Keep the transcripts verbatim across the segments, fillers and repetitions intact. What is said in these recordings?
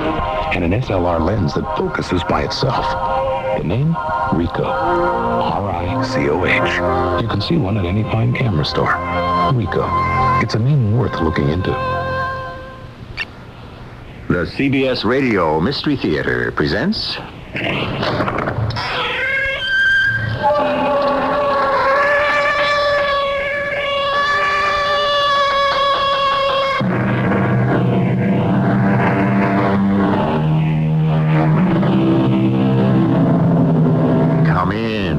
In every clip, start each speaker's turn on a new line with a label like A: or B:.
A: and an S L R lens that focuses by itself. The name? Ricoh. R I C O H. You can see one at any fine camera store. Ricoh. It's a name worth looking into.
B: The C B S Radio Mystery Theater presents... Come in.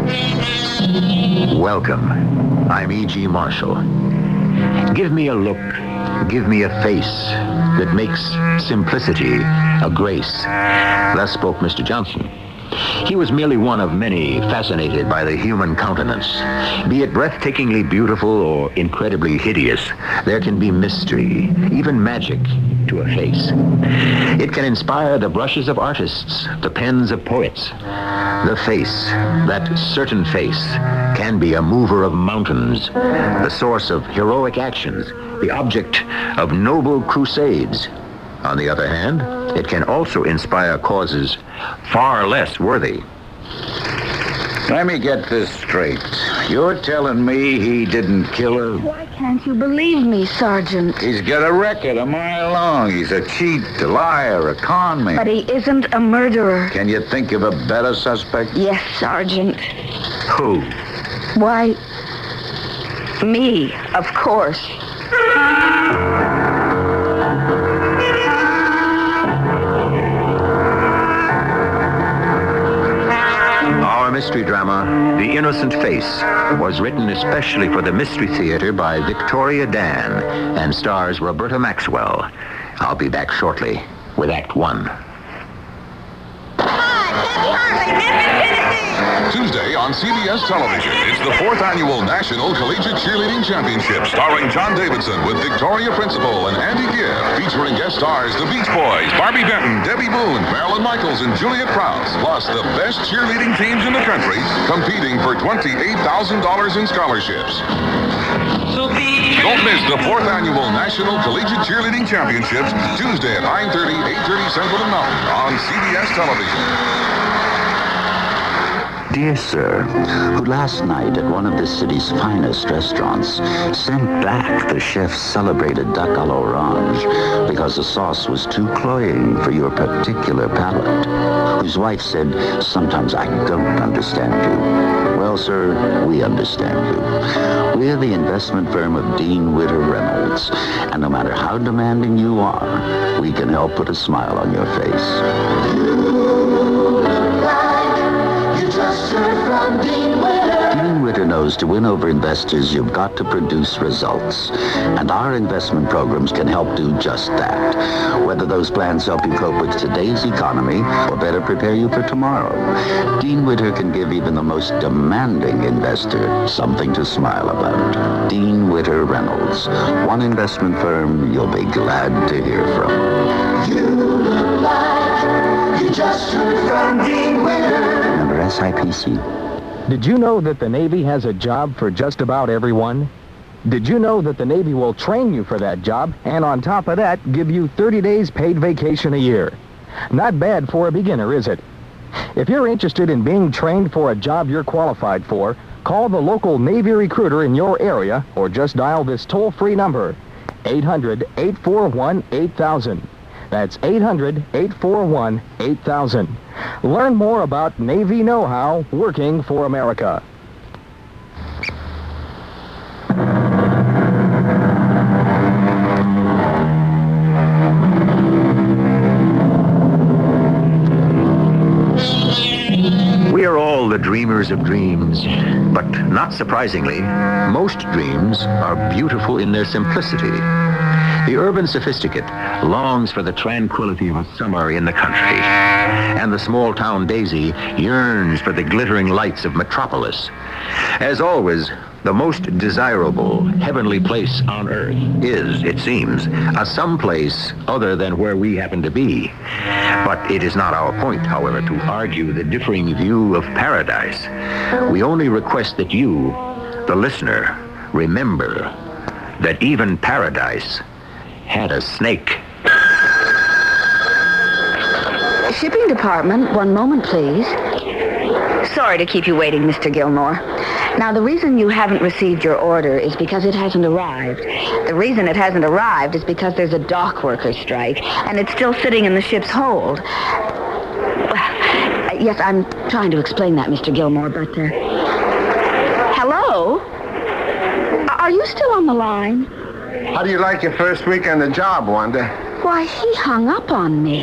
B: Welcome. I'm E G. Marshall. Give me a look. Give me a face that makes simplicity a grace. Thus spoke Mister Johnson. He was merely one of many fascinated by the human countenance. Be it breathtakingly beautiful or incredibly hideous, there can be mystery, even magic, to a face. It can inspire the brushes of artists, the pens of poets. The face, that certain face, can be a mover of mountains, the source of heroic actions, the object of noble crusades. On the other hand, it can also inspire causes far less worthy.
C: Let me get this straight. You're telling me he didn't kill her?
D: Why can't you believe me, Sergeant?
C: He's got a record a mile long. He's a cheat, a liar, a con man.
D: But he isn't a murderer.
C: Can you think of a better suspect?
D: Yes, Sergeant.
B: Who?
D: Why, me, of course.
B: Our mystery drama, The Innocent Face, was written especially for the Mystery Theater by Victoria Dan and stars Roberta Maxwell. I'll be back shortly with Act One.
E: Tuesday on C B S Television, it's the fourth annual National Collegiate Cheerleading Championship, starring John Davidson with Victoria Principal and Andy Gibb, featuring guest stars the Beach Boys, Barbie Benton, Debbie Boone, Marilyn Michaels, and Juliet Prowse, plus the best cheerleading teams in the country, competing for twenty-eight thousand dollars in scholarships. Don't miss the fourth annual National Collegiate Cheerleading Championships, Tuesday at nine thirty, eight thirty Central and Mountain on C B S Television.
F: Dear sir, who last night at one of the city's finest restaurants sent back the chef's celebrated duck à l'orange because the sauce was too cloying for your particular palate, whose wife said, sometimes I don't understand you. Well, sir, we understand you. We're the investment firm of Dean Witter Reynolds, and no matter how demanding you are, we can help put a smile on your face. Just heard from Dean Witter. Dean Witter knows to win over investors, you've got to produce results. And our investment programs can help do just that. Whether those plans help you cope with today's economy or better prepare you for tomorrow, Dean Witter can give even the most demanding investor something to smile about. Dean Witter Reynolds, one investment firm you'll be glad to hear from. You look like you just heard from Dean Witter. S I P C.
G: Did you know that the Navy has a job for just about everyone? Did you know that the Navy will train you for that job and on top of that give you thirty days paid vacation a year? Not bad for a beginner, is it? If you're interested in being trained for a job you're qualified for, call the local Navy recruiter in your area or just dial this toll-free number, eight hundred, eight four one, eight thousand. That's eight hundred, eight four one, eight thousand. Learn more about Navy know-how working for America.
B: We are all the dreamers of dreams, but not surprisingly, most dreams are beautiful in their simplicity. The urban sophisticate longs for the tranquility of a summer in the country, and the small-town daisy yearns for the glittering lights of metropolis. As always, the most desirable heavenly place on earth is, it seems, a someplace other than where we happen to be. But it is not our point, however, to argue the differing view of paradise. We only request that you, the listener, remember that even paradise had a snake.
D: shipping department. One moment, please. Sorry to keep you waiting, Mister Gilmore. Now, the reason you haven't received your order is because it hasn't arrived. The reason it hasn't arrived is because there's a dock worker strike, and it's still sitting in the ship's hold. Uh, yes, I'm trying to explain that, Mister Gilmore, but... Uh... Hello? Are you still on the line?
H: How do you like your first week on the job, Wanda?
D: Why, he hung up on me.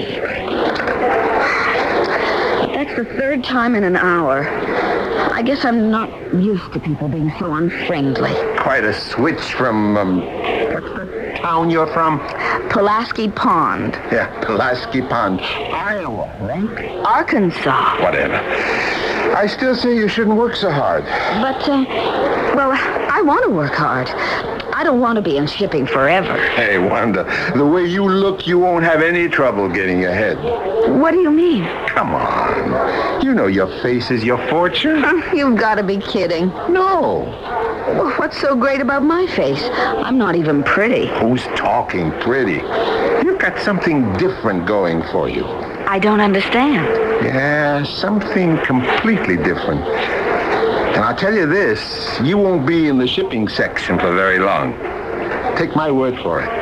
D: That's the third time in an hour. I guess I'm not used to people being so unfriendly.
H: Quite a switch from, um, what's the town you're from?
D: Pulaski Pond.
H: Yeah, Pulaski Pond. Iowa, right?
D: Arkansas.
H: Whatever. I still say you shouldn't work so hard.
D: But, uh, well, I want to work hard. I don't want to be in shipping forever.
H: Hey, Wanda, the way you look, you won't have any trouble getting ahead.
D: What do you mean?
H: Come on. You know your face is your fortune.
D: You've got to be kidding.
H: No.
D: Well, what's so great about my face? I'm not even pretty.
H: Who's talking pretty? You've got something different going for you.
D: I don't understand.
H: Yeah, something completely different. And I'll tell you this, you won't be in the shipping section for very long. Take my word for it.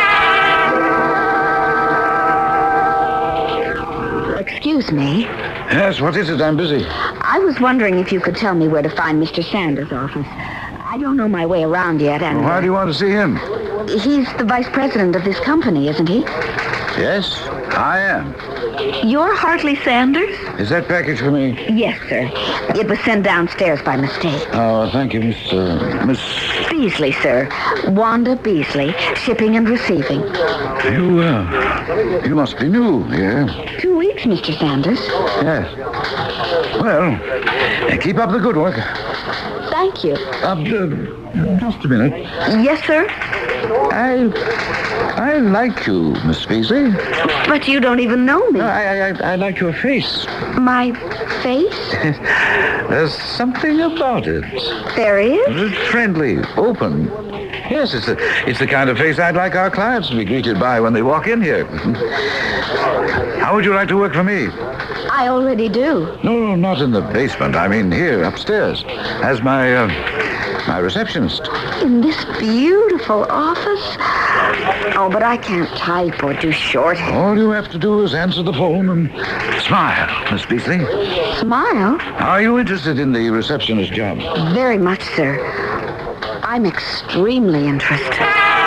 D: Excuse me.
C: Yes, what is it? I'm busy.
D: I was wondering if you could tell me where to find Mister Sanders' office. I don't know my way around yet, and...
C: Why do you want to see him?
D: He's the vice president of this company, isn't he?
C: Yes, I am.
D: You're Hartley Sanders?
C: Is that package for me?
D: Yes, sir. It was sent downstairs by mistake.
C: Oh, thank you, Miss... Uh, Miss...
D: Beasley, sir. Wanda Beasley, shipping and receiving.
C: You, uh... You must be new here.
D: Two weeks, Mister Sanders.
C: Yes. Well, uh, keep up the good work.
D: Thank you.
C: Uh, uh, just a minute.
D: Yes, sir?
C: I... I like you, Miss Beasley.
D: But you don't even know me.
C: I, I, I like your face.
D: My face?
C: There's something about it.
D: There is?
C: It's friendly, open. Yes, it's the, it's the kind of face I'd like our clients to be greeted by when they walk in here. How would you like to work for me?
D: I already do.
C: No, no, not in the basement. I mean here, upstairs, as my, uh, my receptionist.
D: In this beautiful office? Oh, but I can't type or do shorthand.
C: All you have to do is answer the phone and smile, Miss Beasley.
D: Smile?
C: Are you interested in the receptionist job?
D: Very much, sir. I'm extremely interested.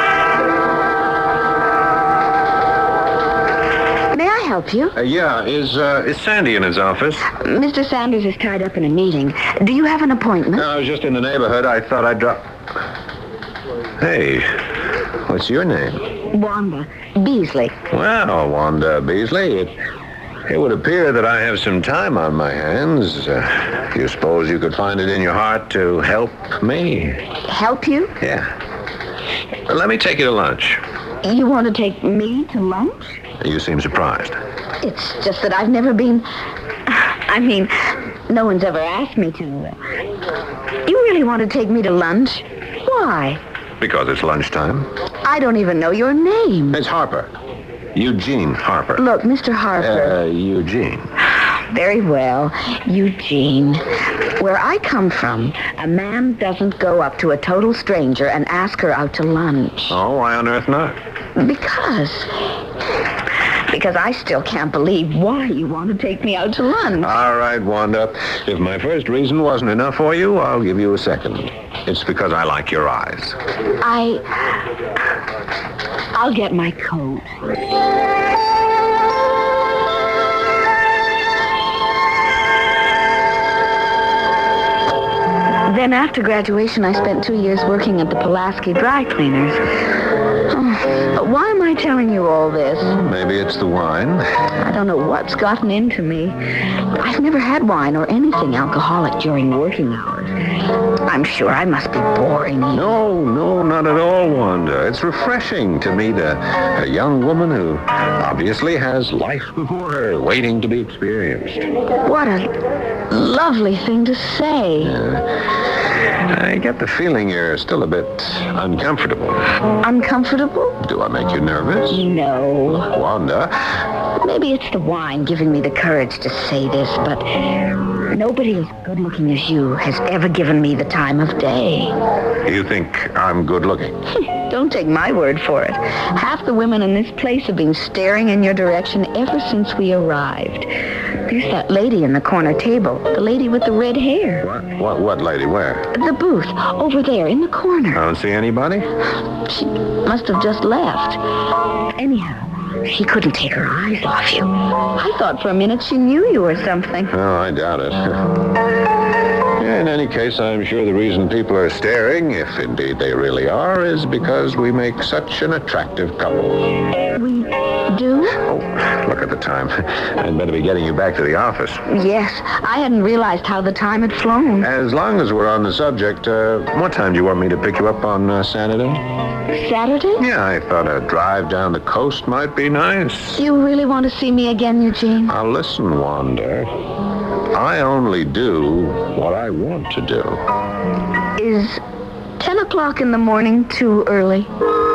D: May I help you?
H: Uh, yeah, is, uh, is Sandy in his office?
D: Mister Sanders is tied up in a meeting. Do you have an appointment?
H: No, I was just in the neighborhood. I thought I'd drop... Hey, what's your name?
D: Wanda Beasley.
H: Well, Wanda Beasley, it, it would appear that I have some time on my hands. Uh, do you suppose you could find it in your heart to help me?
D: Help you?
H: Yeah. Let me take you to lunch.
D: You want to take me to lunch?
H: You seem surprised.
D: It's just that I've never been... I mean, no one's ever asked me to. You really want to take me to lunch? Why?
H: Because it's lunchtime.
D: I don't even know your name.
H: It's Harper. Eugene Harper.
D: Look, Mister Harper.
H: Uh, Eugene.
D: Very well, Eugene. Where I come from, a man doesn't go up to a total stranger and ask her out to lunch.
H: Oh, why on earth not?
D: Because... Because I still can't believe why you want to take me out to lunch.
H: All right, Wanda. If my first reason wasn't enough for you, I'll give you a second. It's because I like your eyes.
D: I... I'll get my coat. Then after graduation, I spent two years working at the Pulaski Dry Cleaners. Oh, why am I telling you all this?
H: Maybe it's the wine.
D: I don't know what's gotten into me. I've never had wine or anything alcoholic during working hours. I'm sure I must be boring you.
H: No, no, not at all, Wanda. It's refreshing to meet a, a young woman who obviously has life before her, waiting to be experienced.
D: What a lovely thing to say.
H: I get the feeling you're still a bit uncomfortable.
D: Uncomfortable?
H: Do I make you nervous?
D: No.
H: Wanda.
D: Maybe it's the wine giving me the courage to say this, but nobody as good looking as you has ever given me the time of day.
H: You think I'm good looking?
D: Don't take my word for it. Half the women in this place have been staring in your direction ever since we arrived. There's that lady in the corner table, the lady with the red hair.
H: What? What, what lady? Where?
D: The booth, over there in the corner.
H: I don't see anybody.
D: She must have just left. Anyhow, she couldn't take her eyes off you. I thought for a minute she knew you or something.
H: Oh, I doubt it. In any case, I'm sure the reason people are staring, if indeed they really are, is because we make such an attractive couple.
D: We do?
H: Oh, look at the time. I'd better be getting you back to the office.
D: Yes, I hadn't realized how the time had flown.
H: As long as we're on the subject, uh, what time do you want me to pick you up on uh, Saturday?
D: Saturday?
H: Yeah, I thought a drive down the coast might be nice.
D: You really want to see me again, Eugene?
H: Now listen, Wanda. I only do what I want to do.
D: Is ten o'clock in the morning too early?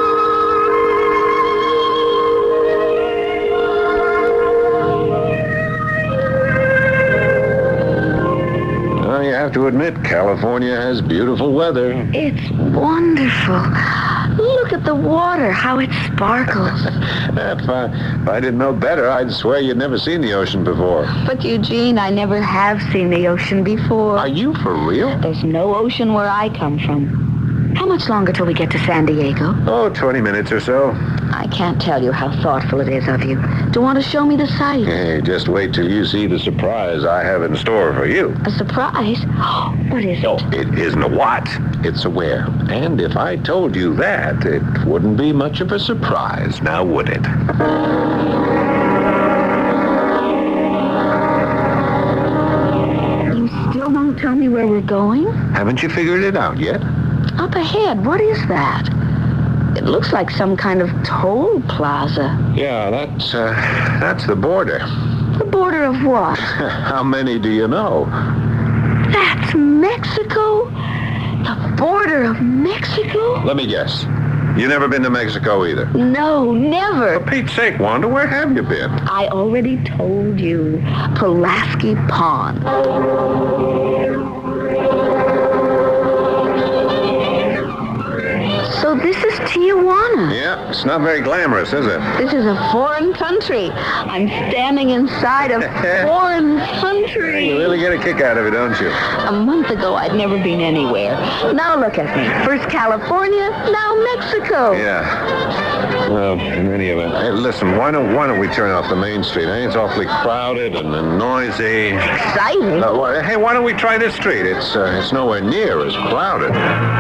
H: Well, you have to admit, California has beautiful weather.
D: It's wonderful. Look at the water, how it sparkles.
H: if, I, if I didn't know better, I'd swear you'd never seen the ocean before.
D: But, Eugene, I never have seen the ocean before.
H: Are you for real?
D: There's no ocean where I come from. How much longer till we get to San Diego?
H: Oh, twenty minutes or so.
D: I can't tell you how thoughtful it is of you to want to show me the sights.
H: Hey, just wait till you see the surprise I have in store for you.
D: A surprise? What is it?
H: Oh, it isn't a what. It's a where. And if I told you that, it wouldn't be much of a surprise, now would it?
D: You still won't tell me where we're going?
H: Haven't you figured it out yet?
D: Up ahead, what is that? It looks like some kind of toll plaza.
H: Yeah, that's, uh, that's the border.
D: The border of what?
H: How many do you know?
D: That's Mexico? The border of Mexico?
H: Let me guess. You never been to Mexico either?
D: No, never.
H: For Pete's sake, Wanda, where have you been?
D: I already told you. Pulaski Pond. So this is Tijuana.
H: Yeah, it's not very glamorous, is it?
D: This is a foreign country. I'm standing inside a foreign country.
H: You really get a kick out of it, don't you?
D: A month ago, I'd never been anywhere. Now look at me. First California, now Mexico.
H: Yeah. Well, in any event, hey, listen, why don't why don't we turn off the main street? Eh? It's awfully crowded and, and noisy.
D: Exciting.
H: Uh, wh- hey, why don't we try this street? It's uh, it's nowhere near as crowded.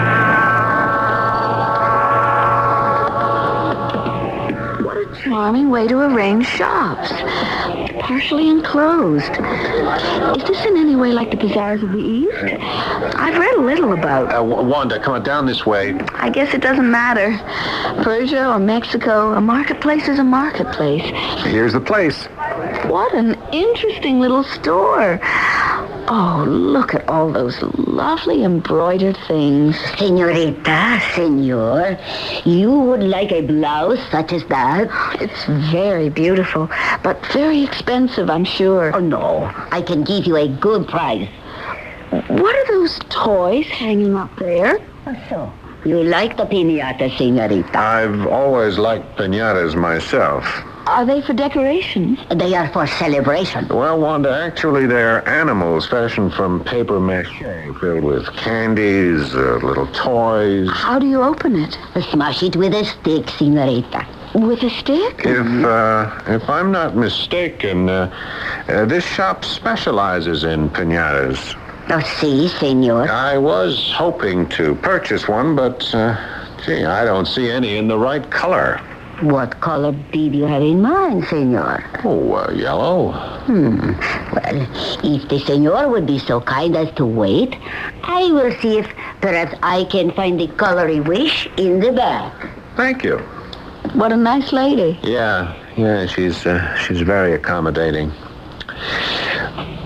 D: Charming way to arrange shops. Partially enclosed. Is this in any way like the bazaars of the East? I've read a little about.
H: Uh, w- Wanda, come on, down this way.
D: I guess it doesn't matter. Persia or Mexico, a marketplace is a marketplace.
H: Here's the place.
D: What an interesting little store. Oh, look at all those lovely embroidered things.
I: Senorita, senor, you would like a blouse such as that?
D: It's very beautiful, but very expensive, I'm sure.
I: Oh, no. I can give you a good price.
D: What are those toys hanging up there?
I: So, you like the piñata, senorita?
H: I've always liked piñatas myself.
D: Are they for decoration?
I: They are for celebration.
H: Well, Wanda, actually they're animals fashioned from paper mache, filled with candies, uh, little toys.
D: How do you open it?
I: Smash it with a stick, senorita.
D: With a stick?
H: If, uh, if I'm not mistaken, uh, uh, this shop specializes in piñatas.
I: Oh, si, senor.
H: I was hoping to purchase one, but, uh, gee, I don't see any in the right color.
I: What color did you have in mind, senor?
H: Oh, uh, yellow.
I: Hmm. Well, if the senor would be so kind as to wait, I will see if perhaps I can find the color you wish in the back.
H: Thank you.
D: What a nice lady.
H: Yeah, yeah, she's, uh, she's very accommodating.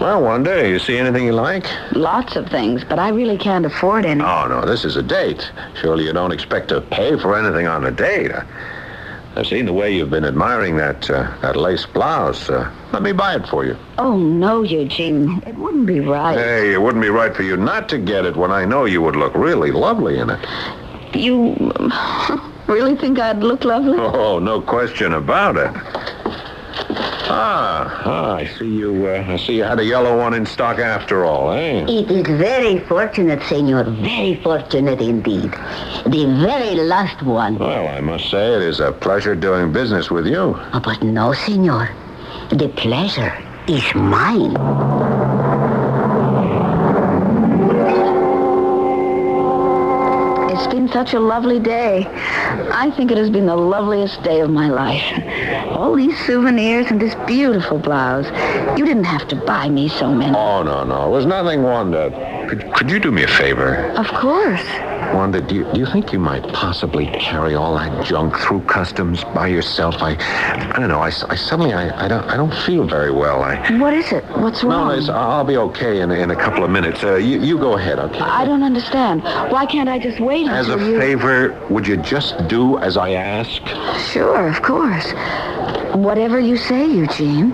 H: Well, Wanda, you see anything you like?
D: Lots of things, but I really can't afford any.
H: Oh, no, this is a date. Surely you don't expect to pay for anything on a date. I've seen the way you've been admiring that uh, that lace blouse. Uh, let me buy it for you.
D: Oh, no, Eugene. It wouldn't be right.
H: Hey, it wouldn't be right for you not to get it when I know you would look really lovely in it.
D: You really think I'd look lovely?
H: Oh, no question about it. Ah, ah I see you. Uh, I see you had a yellow one in stock after all, eh?
I: It is very fortunate, senor. Very fortunate indeed. The very last one.
H: Well, I must say it is a pleasure doing business with you.
I: Oh, but no, senor. The pleasure is mine.
D: It's been such a lovely day. I think it has been the loveliest day of my life. All these souvenirs and this beautiful blouse. You didn't have to buy me so many.
H: Oh, no, no. It was nothing, Wanda. Could, could you do me a favor?
D: Of course.
H: Wanda, do you, do you think you might possibly carry all that junk through customs by yourself? I, I don't know. I, I suddenly, I, I don't, I don't feel very well. I.
D: What is it? What's wrong?
H: No, it's, I'll be okay in, in a couple of minutes. Uh, you, you go ahead, okay?
D: I don't understand. Why can't I just wait
H: As a
D: until you...
H: favor, would you just do as I ask?
D: Sure, of course. Whatever you say, Eugene.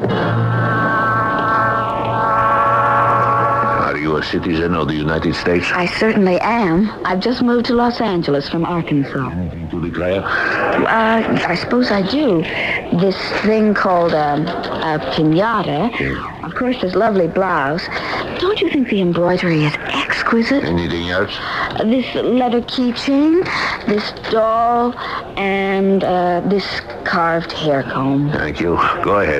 H: Are you a citizen of the United States?
D: I certainly am. I've just moved to Los Angeles from Arkansas.
H: Anything to declare?
D: Uh, I suppose I do. This thing called um, a pinata.
H: Yeah.
D: Of course, this lovely blouse. Don't you think the embroidery is exquisite?
H: Anything else?
D: Uh, this leather keychain, this doll, and uh, this carved hair comb.
H: Thank you. Go ahead.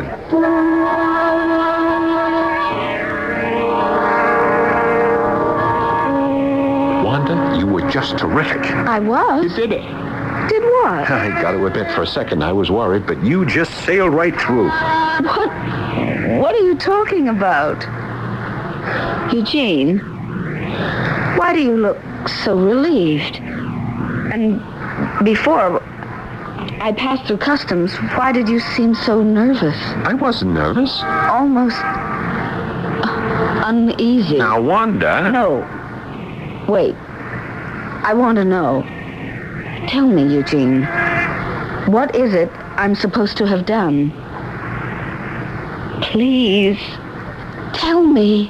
H: Wanda, you were just terrific.
D: I was?
H: You did it.
D: Did what?
H: I got to admit, for a second I was worried, but you just sailed right through.
D: What? What are you talking about? Eugene, why do you look so relieved? And before I passed through customs, why did you seem so nervous?
H: I wasn't nervous.
D: Almost uneasy.
H: Now, Wanda...
D: No. Wait. I want to know. Tell me, Eugene. What is it I'm supposed to have done? Please. Tell me.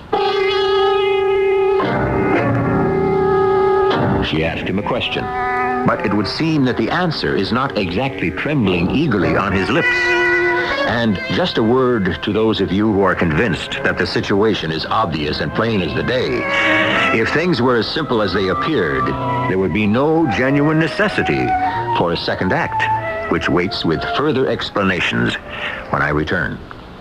B: She asked him a question, but it would seem that the answer is not exactly trembling eagerly on his lips. And just a word to those of you who are convinced that the situation is obvious and plain as the day. If things were as simple as they appeared, there would be no genuine necessity for a second act, which waits with further explanations when I return.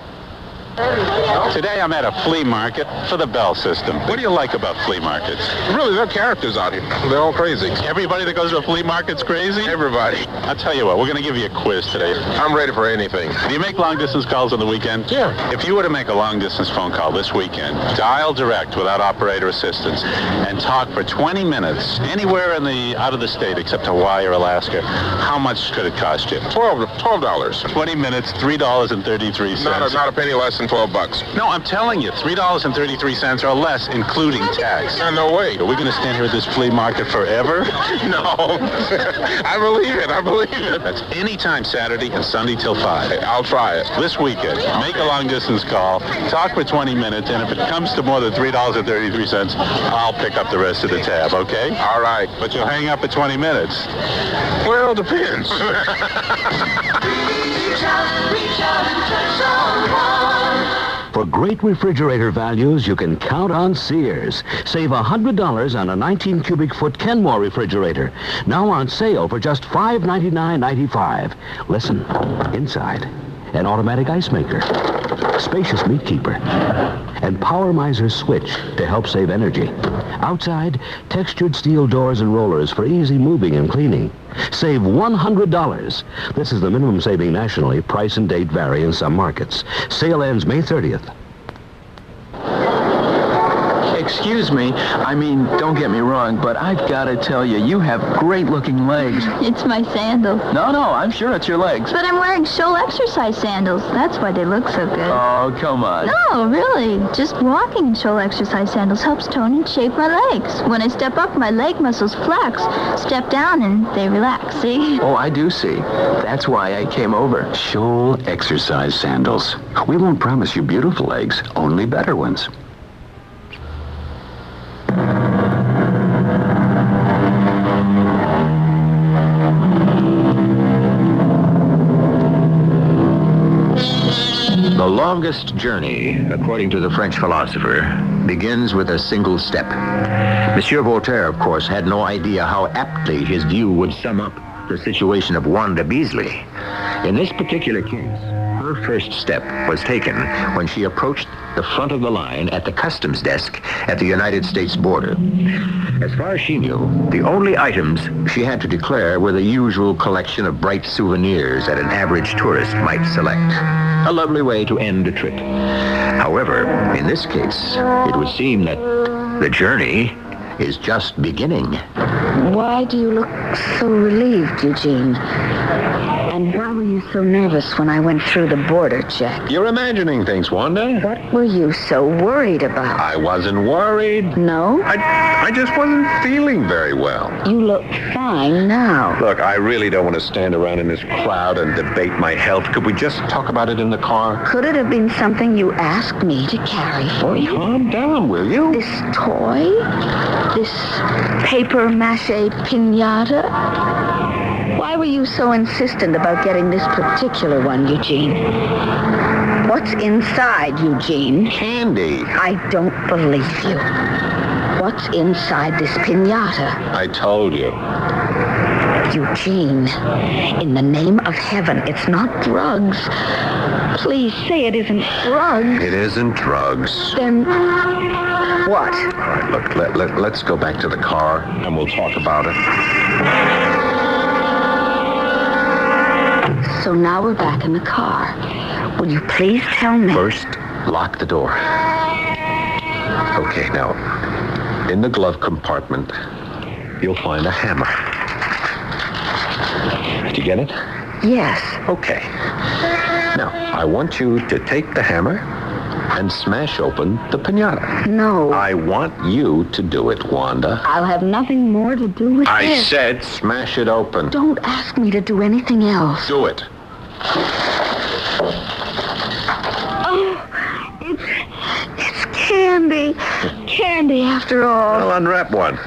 J: Today I'm at a flea market for the Bell system. What do you like about flea markets?
E: Really, they're characters out here. They're all crazy.
J: Everybody that goes to a flea market's crazy?
E: Everybody.
J: I'll tell you what, we're going to give you a quiz today.
E: I'm ready for anything.
J: Do you make long-distance calls on the weekend?
E: Yeah.
J: If you were to make a long-distance phone call this weekend, dial direct without operator assistance, and talk for twenty minutes anywhere in the out of the state except Hawaii or Alaska, how much could it cost you?
E: Twelve, twelve dollars.
J: twenty minutes, three dollars and thirty-three cents.
E: Not a, not a penny less than twelve bucks.
J: No, I'm telling you, three dollars and thirty-three cents or less, including tax.
E: No, no way.
J: Are we going to stand here at this flea market forever?
E: No. I believe it. I believe it.
J: That's anytime Saturday and Sunday till five.
E: Hey, I'll try it.
J: This weekend, make a long-distance call, talk for twenty minutes, and if it comes to more than three dollars and thirty-three cents, I'll pick up the rest of the tab, okay?
E: All right.
J: But you'll hang up at twenty minutes.
E: Well, depends.
K: Reach out, reach out and touch someone.
L: For great refrigerator values, you can count on Sears. Save one hundred dollars on a nineteen cubic foot Kenmore refrigerator. Now on sale for just five ninety-nine ninety-five. Listen, inside, an automatic ice maker, spacious meat keeper, and Power Miser switch to help save energy. Outside, textured steel doors and rollers for easy moving and cleaning. Save one hundred dollars. This is the minimum saving nationally. Price and date vary in some markets. Sale ends May thirtieth.
M: Excuse me. I mean, don't get me wrong, but I've got to tell you, you have great-looking legs.
N: It's my sandals.
M: No, no, I'm sure it's your legs.
N: But I'm wearing shoal exercise sandals. That's why they look so good.
M: Oh, come on.
N: No, really. Just walking in shoal exercise sandals helps tone and shape my legs. When I step up, my leg muscles flex. Step down, and they relax, see?
M: Oh, I do see. That's why I came over.
F: Shoal exercise sandals. We won't promise you beautiful legs, only better ones.
B: The longest journey, according to the French philosopher, begins with a single step. Monsieur Voltaire, of course, had no idea how aptly his view would sum up the situation of Wanda Beasley. In this particular case, her first step was taken when she approached the front of the line at the customs desk at the United States border. As far as she knew, the only items she had to declare were the usual collection of bright souvenirs that an average tourist might select. A lovely way to end a trip. However, in this case, it would seem that the journey is just beginning.
D: Why do you look so relieved, Eugene? And why were you so nervous when I went through the border check?
H: You're imagining things, Wanda.
D: What were you so worried about?
H: I wasn't worried.
D: No?
H: I, I just wasn't feeling very well.
D: You look fine now.
H: Look, I really don't want to stand around in this crowd and debate my health. Could we just talk about it in the car?
D: Could it have been something you asked me to carry for you?
H: Calm down, will you?
D: This toy? This paper mache piñata? Why were you so insistent about getting this particular one, Eugene? What's inside, Eugene?
H: Candy.
D: I don't believe you. What's inside this piñata?
H: I told you.
D: Eugene, in the name of heaven, it's not drugs. Please say it isn't drugs.
H: It isn't drugs.
D: Then what?
H: All right, look, let, let, let's go back to the car and we'll talk about it.
D: So now we're back in the car. Will you please tell me?
H: First, lock the door. Okay, now, in the glove compartment, you'll find a hammer. Did you get it?
D: Yes.
H: Okay. Now, I want you to take the hammer and smash open the piñata.
D: No.
H: I want you to do it, Wanda.
D: I'll have nothing more to do with
H: I
D: this.
H: said smash it open.
D: Don't ask me to do anything else.
H: Do it.
D: Oh, it's, it's candy. Candy after all.
H: I'll unwrap one.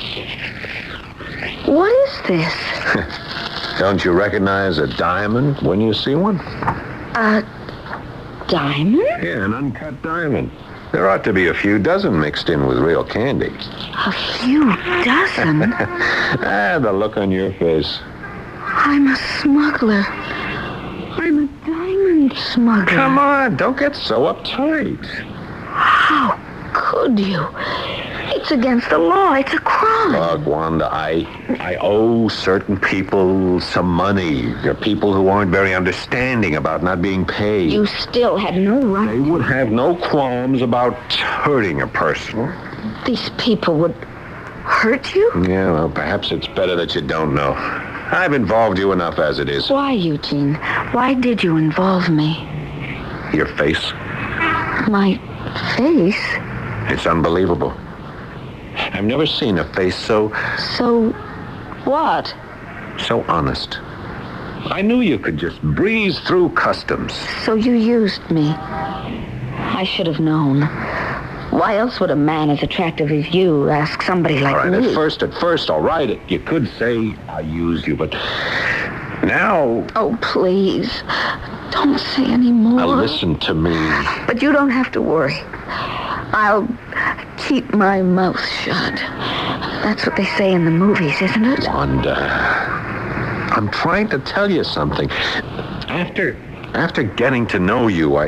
D: What is this?
H: Don't you recognize a diamond when you see one?
D: A diamond?
H: Yeah, an uncut diamond. There ought to be a few dozen mixed in with real candy.
D: A few dozen?
H: Ah, the look on your face.
D: I'm a smuggler. I'm a diamond smuggler.
H: Come on, don't get so uptight.
D: How could you? It's against the law. It's a crime.
H: Look, Wanda, I, I owe certain people some money. They're people who aren't very understanding about not being paid.
D: You still had no right.
H: They would have no qualms about hurting a person.
D: These people would hurt you?
H: Yeah, well, perhaps it's better that you don't know. I've involved you enough as it is.
D: Why, Eugene? Why did you involve me?
H: Your face.
D: My face?
H: It's unbelievable. I've never seen a face so...
D: So what?
H: So honest. I knew you could just breeze through customs.
D: So you used me. I should have known. Why else would a man as attractive as you ask somebody like
H: all right,
D: me?
H: At first, at first, all right, you could say I used you, but now...
D: Oh, please. Don't say any more.
H: Now listen to me.
D: But you don't have to worry. I'll keep my mouth shut. That's what they say in the movies, isn't it?
H: Wanda, I'm trying to tell you something. After after getting to know you, I...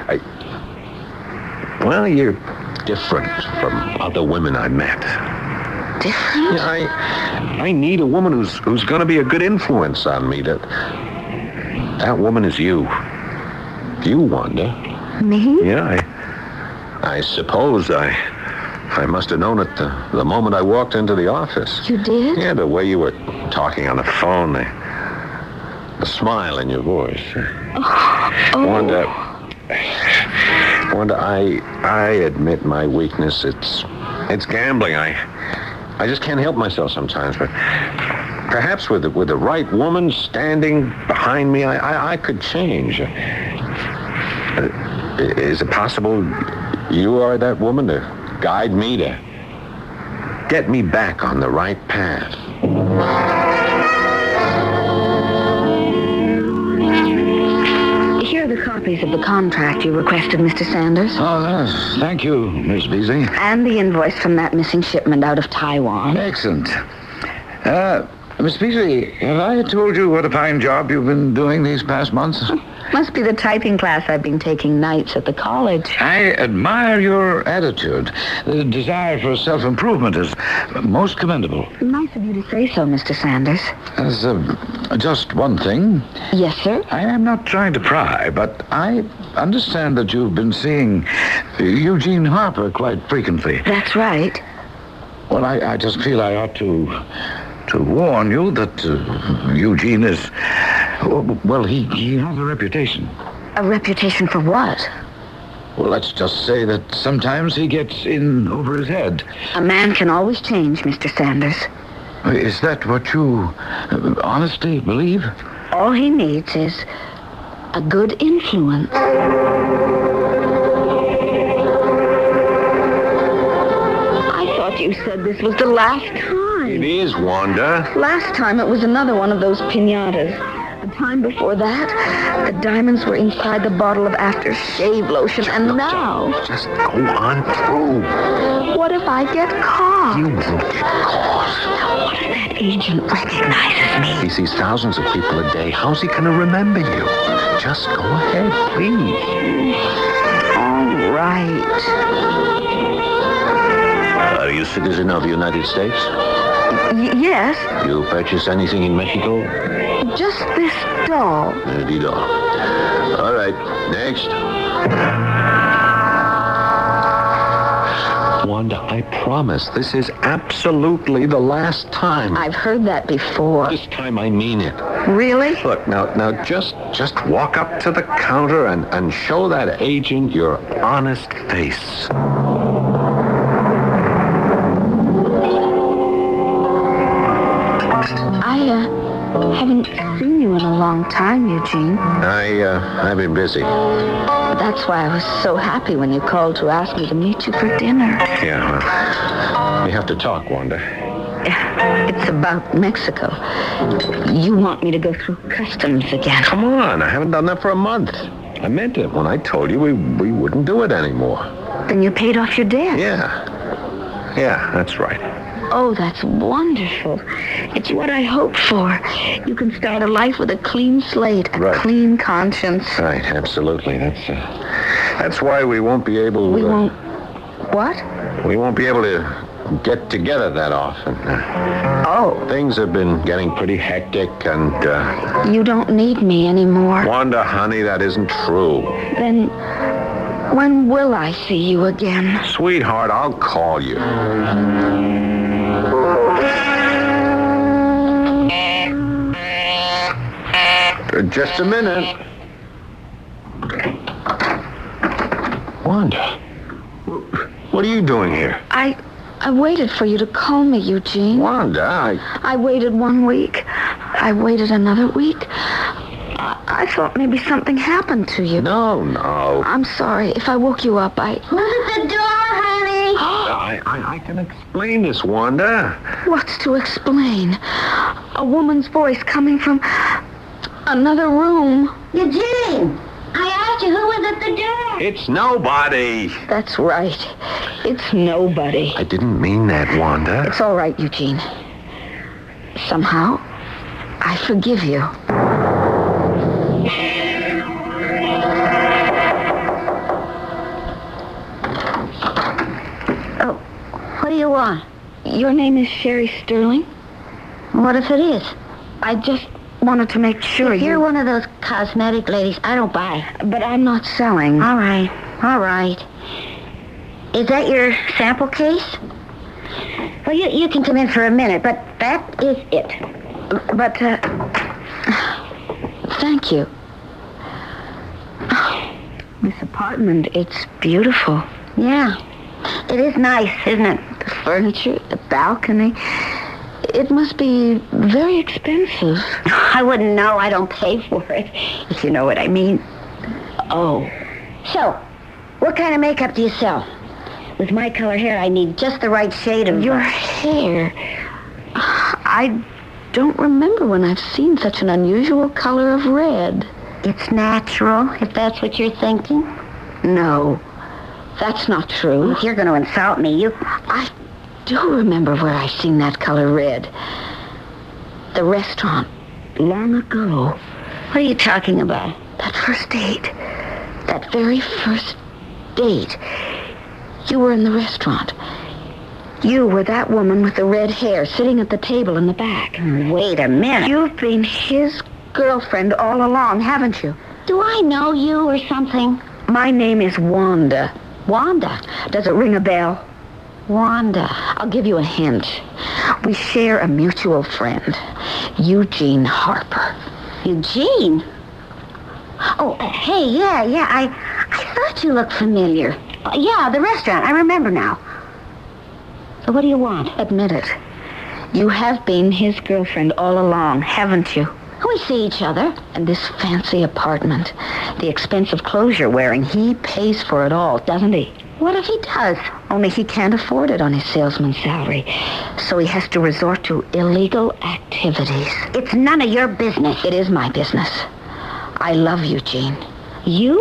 H: I well, you're different from other women I met.
D: Different?
H: Yeah, I, I need a woman who's who's going to be a good influence on me. That, that woman is you. You, Wanda.
D: Me?
H: Yeah, I... I suppose I I must have known it the, the moment I walked into the office.
D: You did?
H: Yeah, the way you were talking on the phone, the, the smile in your voice.
D: Oh.
H: Wanda, Wanda, I I admit my weakness. It's it's gambling. I I just can't help myself sometimes. But perhaps with the, with the right woman standing behind me, I I, I could change. Uh, is it possible you are that woman to guide me, to get me back on the right path?
D: Here are the copies of the contract you requested, Mister Sanders.
C: Oh, yes. Thank you, Miss Beasley.
D: And the invoice from that missing shipment out of Taiwan.
C: Excellent. Uh, Miss Beasley, have I told you what a fine job you've been doing these past months?
D: Must be the typing class I've been taking nights at the college.
C: I admire your attitude. The desire for self-improvement is most commendable.
D: Nice of you to say so, Mister Sanders.
C: As uh, just one thing.
D: Yes, sir?
C: I am not trying to pry, but I understand that you've been seeing Eugene Harper quite frequently.
D: That's right.
C: Well, I, I just feel I ought to to warn you that uh, Eugene is... Well, he, he has a reputation.
D: A reputation for what?
C: Well, let's just say that sometimes he gets in over his head.
D: A man can always change, Mister Sanders.
C: Is that what you uh, honestly believe?
D: All he needs is a good influence. I thought you said this was the last time.
H: It is, Wanda.
D: Last time it was another one of those piñatas. The time before that, the diamonds were inside the bottle of aftershave lotion, and
H: Look,
D: now...
H: Just go on through.
D: What if I get caught?
H: You won't get caught.
D: What if that agent recognizes me?
H: He sees thousands of people a day. How's he going to remember you? Just go ahead, please.
D: All right.
H: Are you a citizen of the United States?
D: Y- yes,
H: You purchase anything in Mexico?
D: just this doll.
H: Maybe not. All right, next. Wanda, I promise this is absolutely the last time.
D: I've heard that before.
H: This time I mean it.
D: Really?
H: Look, now, now, just, just walk up to the counter and, and show that agent your honest face.
D: I, uh, haven't seen you in a long time, Eugene.
H: I, uh, I've been busy.
D: That's why I was so happy when you called to ask me to meet you for dinner.
H: Yeah, well, we have to talk, Wanda.
D: It's about Mexico. You want me to go through customs again.
H: Come on, I haven't done that for a month. I meant it when I told you we, we wouldn't do it anymore.
D: Then you paid off your debt.
H: Yeah. Yeah, that's right.
D: Oh, that's wonderful. It's what I hoped for. You can start a life with a clean slate, a
H: Right.
D: clean conscience.
H: Right, absolutely. That's uh, that's why we won't be able.
D: We
H: uh,
D: won't... What?
H: We won't be able to get together that often. Uh,
D: Oh,
H: things have been getting pretty hectic, and uh,
D: you don't need me anymore.
H: Wanda, honey, that isn't true.
D: Then when will I see you again?
H: Sweetheart, I'll call you. Uh, Just a minute. Wanda, what are you doing here?
D: I... I waited for you to call me, Eugene.
H: Wanda, I...
D: I waited one week. I waited another week. I, I thought maybe something happened to you.
H: No, no.
D: I'm sorry. If I woke you up, I...
I: Who's at the door, honey?
H: I, I, I can explain this, Wanda.
D: What's to explain? A woman's voice coming from another room.
I: Eugene, I asked you who was at the door.
H: It's nobody.
D: That's right. It's nobody.
H: I didn't mean that, Wanda.
D: It's all right, Eugene. Somehow, I forgive you.
I: Oh, what do you want?
D: Your name is Sherry Sterling?
I: What if it is?
D: I just wanted to make sure
I: If
D: you...
I: you're one of those cosmetic ladies, I don't buy.
D: But I'm not selling.
I: All right, all right. Is that your sample case? Well, you, you can come in for a minute, but that is it.
D: But, uh... thank you. This apartment, it's beautiful.
I: Yeah. It is nice, isn't it?
D: The furniture, the balcony. It must be very expensive.
I: I wouldn't know. I don't pay for it, if you know what I mean.
D: Oh.
I: So, what kind of makeup do you sell? With my color hair, I need just the right shade of...
D: Your hair? I don't remember when I've seen such an unusual color of red.
I: It's natural, if that's what you're thinking.
D: No, that's not true.
I: If you're going to insult me, you...
D: I do remember where I've seen that color red. The restaurant, long ago.
I: What are you talking about?
D: That first date. That very first date. You were in the restaurant. You were that woman with the red hair sitting at the table in the back.
I: Wait a minute.
D: You've been his girlfriend all along, haven't you?
I: Do I know you or something?
D: My name is Wanda.
I: Wanda?
D: Does it ring a bell?
I: Wanda.
D: I'll give you a hint. We share a mutual friend, Eugene Harper.
I: Eugene? Oh, uh, hey, yeah, yeah, I, I thought you looked familiar. Uh, yeah, the restaurant, I remember now. So what do you want?
D: Admit it. You have been his girlfriend all along, haven't you?
I: We see each other.
D: And this fancy apartment, the expensive clothes you're wearing, he pays for it all, doesn't he?
I: What if he does?
D: Only he can't afford it on his salesman's salary. So he has to resort to illegal activities.
I: It's none of your business.
D: It is my business. I love Eugene.
I: You?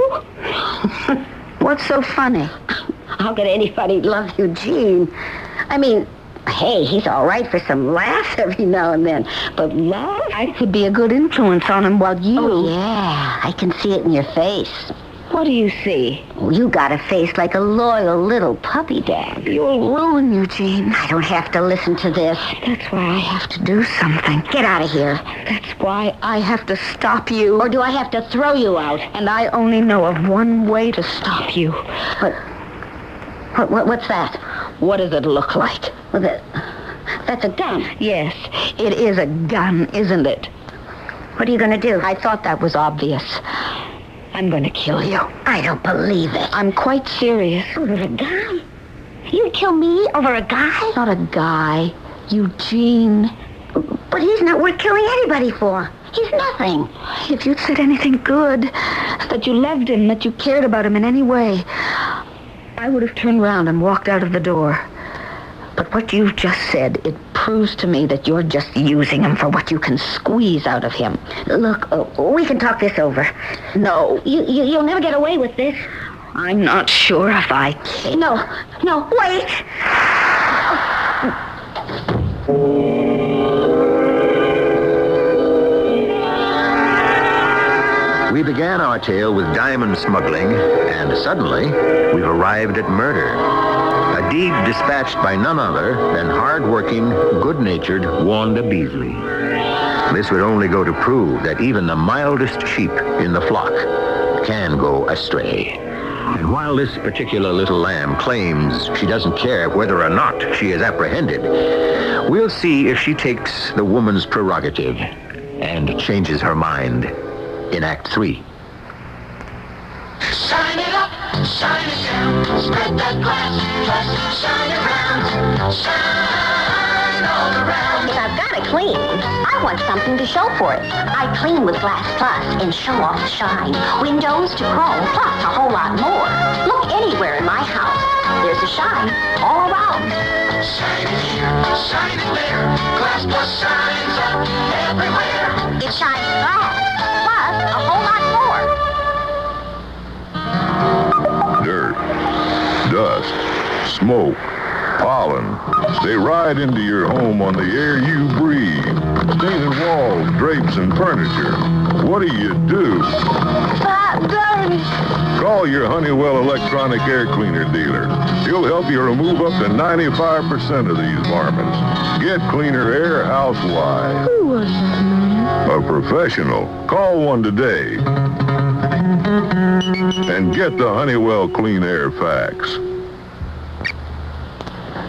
D: What's so funny?
I: How could anybody love Eugene? I mean, hey, he's all right for some laughs every now and then. But love?
D: I could be a good influence on him while you...
I: Oh, yeah. I can see it in your face.
D: What do you see?
I: Oh, you got a face like a loyal little puppy dog.
D: You'll ruin Eugene.
I: I don't have to listen to this.
D: That's why I have to do something.
I: Get out of here.
D: That's why I have to stop you.
I: Or do I have to throw you out?
D: And I only know of one way to stop you.
I: But... What, what, what's that?
D: What does it look like?
I: Well, that, that's a gun.
D: Yes, it is a gun, isn't it?
I: What are you going to do?
D: I thought that was obvious. I'm going to kill you.
I: I don't believe it.
D: I'm quite serious.
I: Over a guy? You'd kill me over a guy?
D: Not a guy. Eugene.
I: But he's not worth killing anybody for. He's nothing.
D: If you'd said anything good, that you loved him, that you cared about him in any way, I would have turned around and walked out of the door. But what you've just said, it proves to me that you're just using him for what you can squeeze out of him.
I: Look, uh, we can talk this over.
D: No.
I: You, you, you'll never get away with this.
D: I'm not sure if I can.
I: No, no, wait!
B: We began our tale with diamond smuggling, and suddenly we've arrived at murder. A deed dispatched by none other than hard-working, good-natured Wanda Beasley. This would only go to prove that even the mildest sheep in the flock can go astray. And while this particular little lamb claims she doesn't care whether or not she is apprehended, we'll see if she takes the woman's prerogative and changes her mind in Act Three.
K: Shine it up, shine it down, spread that glass, plus shine it round, shine all around.
I: If I've got to clean, I want something to show for it. I clean with Glass Plus and show off the shine. Windows to chrome, plus a whole lot more. Look anywhere in my house. There's a shine all around.
K: Shine it here, shine it there, Glass Plus shines up everywhere.
I: It shines glass, plus a whole lot more.
E: Dirt, dust, smoke, pollen. They ride into your home on the air you breathe. Staining walls, drapes, and furniture. What do you do?
I: That dirty.
E: Call your Honeywell electronic air cleaner dealer. He'll help you remove up to ninety-five percent of these varmints. Get cleaner air house-wide.
D: Who was that man?
E: A professional. Call one today. And get the Honeywell Clean Air Facts.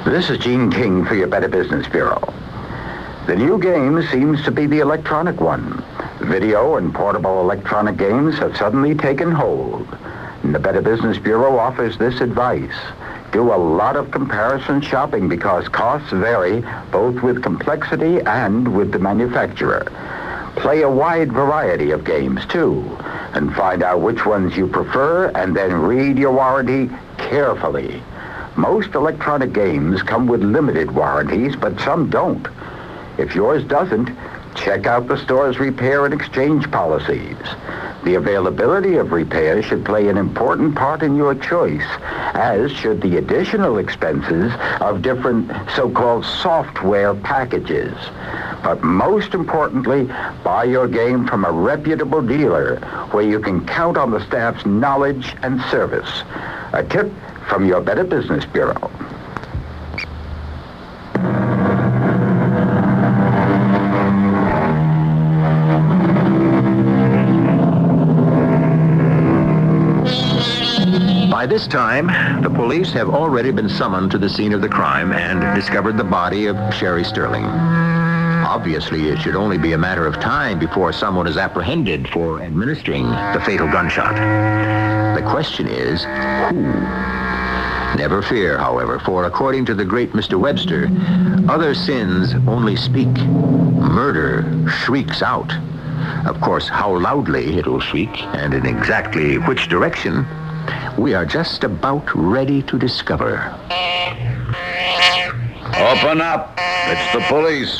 B: This is Gene King for your Better Business Bureau. The new game seems to be the electronic one. Video and portable electronic games have suddenly taken hold. And the Better Business Bureau offers this advice. Do a lot of comparison shopping because costs vary both with complexity and with the manufacturer. Play a wide variety of games, too, and find out which ones you prefer and then read your warranty carefully. Most electronic games come with limited warranties, but some don't. If yours doesn't, check out the store's repair and exchange policies. The availability of repairs should play an important part in your choice, as should the additional expenses of different so-called software packages. But most importantly, buy your game from a reputable dealer where you can count on the staff's knowledge and service. A tip from your Better Business Bureau. By this time, the police have already been summoned to the scene of the crime and discovered the body of Sherry Sterling. Obviously, it should only be a matter of time before someone is apprehended for administering the fatal gunshot. The question is, who? Never fear, however, for according to the great Mister Webster, other sins only speak. Murder shrieks out. Of course, how loudly it will shriek and in exactly which direction, we are just about ready to discover.
C: Open up. It's the police.